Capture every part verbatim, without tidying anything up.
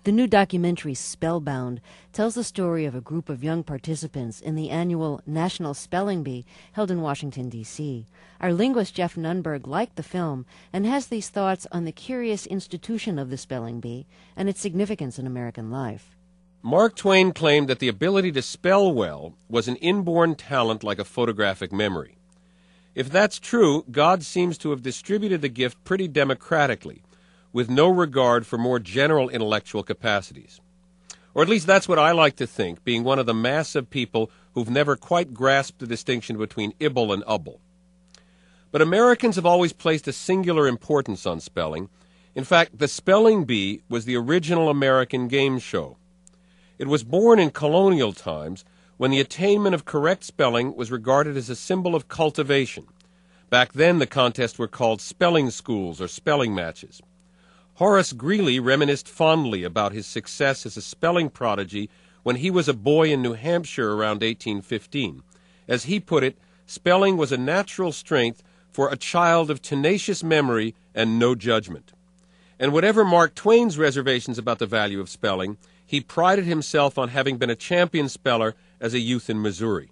The new documentary, Spellbound, tells the story of a group of young participants in the annual National Spelling Bee held in Washington, D C Our linguist Jeff Nunberg liked the film and has these thoughts on the curious institution of the spelling bee and its significance in American life. Mark Twain claimed that the ability to spell well was an inborn talent like a photographic memory. If that's true, God seems to have distributed the gift pretty democratically, with no regard for more general intellectual capacities. Or at least that's what I like to think, being one of the mass of people who've never quite grasped the distinction between ibble and ubble. But Americans have always placed a singular importance on spelling. In fact, the Spelling Bee was the original American game show. It was born in colonial times when the attainment of correct spelling was regarded as a symbol of cultivation. Back then, the contests were called spelling schools or spelling matches. Horace Greeley reminisced fondly about his success as a spelling prodigy when he was a boy in New Hampshire around eighteen fifteen. As he put it, spelling was a natural strength for a child of tenacious memory and no judgment. And whatever Mark Twain's reservations about the value of spelling, he prided himself on having been a champion speller as a youth in Missouri.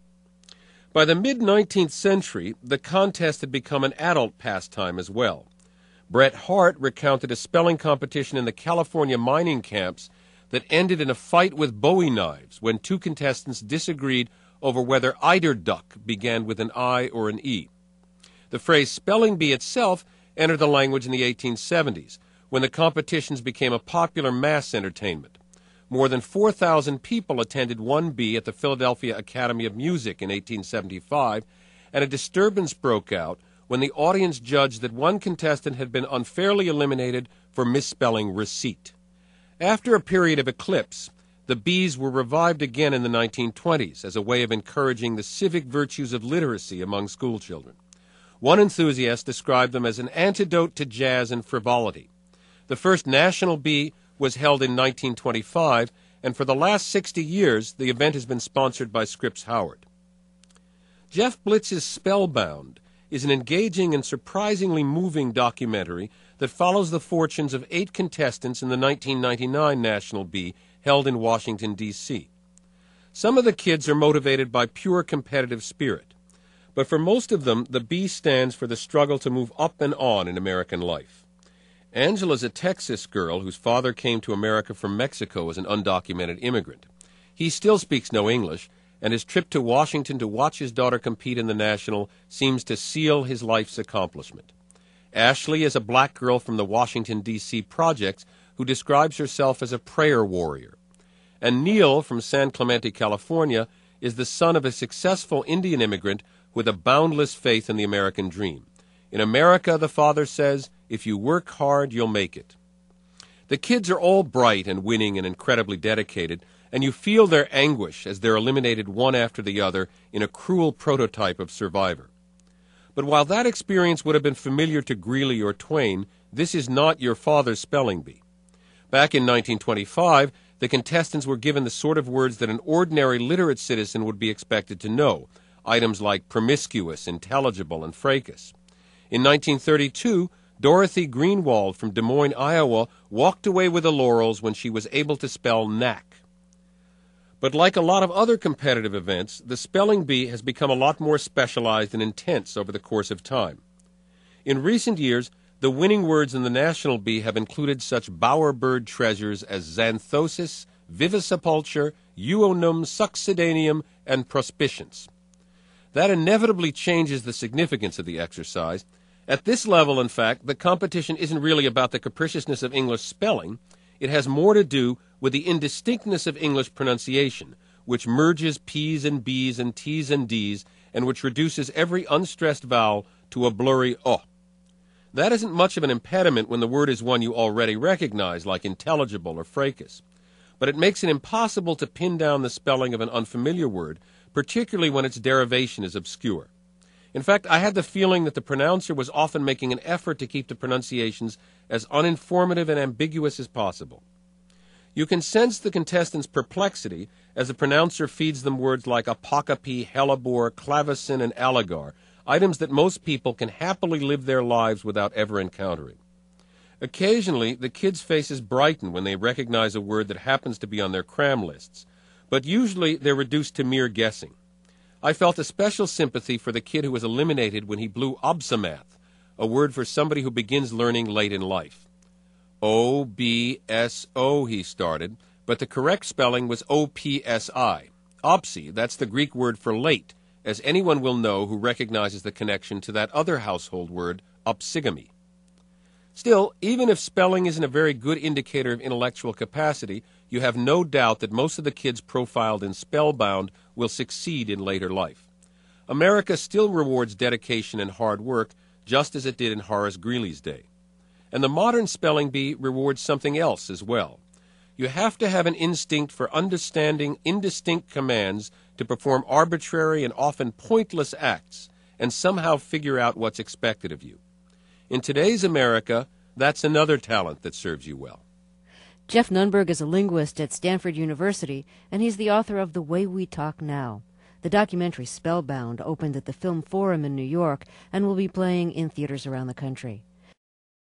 By the mid-nineteenth century, the contest had become an adult pastime as well. Bret Hart recounted a spelling competition in the California mining camps that ended in a fight with Bowie knives when two contestants disagreed over whether eiderduck began with an I or an E. The phrase spelling bee itself entered the language in the eighteen seventies, when the competitions became a popular mass entertainment. More than four thousand people attended one bee at the Philadelphia Academy of Music in eighteen seventy-five, and a disturbance broke out when the audience judged that one contestant had been unfairly eliminated for misspelling receipt. After a period of eclipse, the bees were revived again in the nineteen twenties as a way of encouraging the civic virtues of literacy among schoolchildren. One enthusiast described them as an antidote to jazz and frivolity. The first national bee was held in nineteen twenty-five, and for the last sixty years, the event has been sponsored by Scripps Howard. Jeff Blitz's Spellbound is an engaging and surprisingly moving documentary that follows the fortunes of eight contestants in the nineteen ninety-nine National Bee held in Washington, D C Some of the kids are motivated by pure competitive spirit, but for most of them, the bee stands for the struggle to move up and on in American life. Angela's a Texas girl whose father came to America from Mexico as an undocumented immigrant. He still speaks no English, and his trip to Washington to watch his daughter compete in the National seems to seal his life's accomplishment. Ashley is a black girl from the Washington, D C projects who describes herself as a prayer warrior. And Neil from San Clemente, California, is the son of a successful Indian immigrant with a boundless faith in the American dream. In America, the father says, if you work hard, you'll make it. The kids are all bright and winning and incredibly dedicated, and you feel their anguish as they're eliminated one after the other in a cruel prototype of Survivor. But while that experience would have been familiar to Greeley or Twain, this is not your father's spelling bee. Back in nineteen twenty-five, the contestants were given the sort of words that an ordinary literate citizen would be expected to know, items like promiscuous, intelligible, and fracas. In nineteen thirty-two, Dorothy Greenwald from Des Moines, Iowa, walked away with the laurels when she was able to spell knack. But like a lot of other competitive events, the spelling bee has become a lot more specialized and intense over the course of time. In recent years, the winning words in the National Bee have included such bowerbird treasures as xanthosis, vivisipulture, euonum, succedaneum, and prospicience. That inevitably changes the significance of the exercise. At this level, in fact, the competition isn't really about the capriciousness of English spelling. It has more to do with the indistinctness of English pronunciation, which merges P's and B's and T's and D's, and which reduces every unstressed vowel to a blurry O. That isn't much of an impediment when the word is one you already recognize, like intelligible or fracas. But it makes it impossible to pin down the spelling of an unfamiliar word, particularly when its derivation is obscure. In fact, I had the feeling that the pronouncer was often making an effort to keep the pronunciations as uninformative and ambiguous as possible. You can sense the contestants' perplexity as the pronouncer feeds them words like apocope, hellebore, clavicin, and allegar, items that most people can happily live their lives without ever encountering. Occasionally, the kids' faces brighten when they recognize a word that happens to be on their cram lists, but usually they're reduced to mere guessing. I felt a special sympathy for the kid who was eliminated when he blew obsomath, a word for somebody who begins learning late in life. O B S O, he started, but the correct spelling was O P S I. Opsi, that's the Greek word for late, as anyone will know who recognizes the connection to that other household word, opsigamy. Still, even if spelling isn't a very good indicator of intellectual capacity, you have no doubt that most of the kids profiled in Spellbound will succeed in later life. America still rewards dedication and hard work, just as it did in Horace Greeley's day. And the modern spelling bee rewards something else as well. You have to have an instinct for understanding indistinct commands to perform arbitrary and often pointless acts and somehow figure out what's expected of you. In today's America, that's another talent that serves you well. Jeff Nunberg is a linguist at Stanford University, and he's the author of The Way We Talk Now. The documentary Spellbound opened at the Film Forum in New York and will be playing in theaters around the country.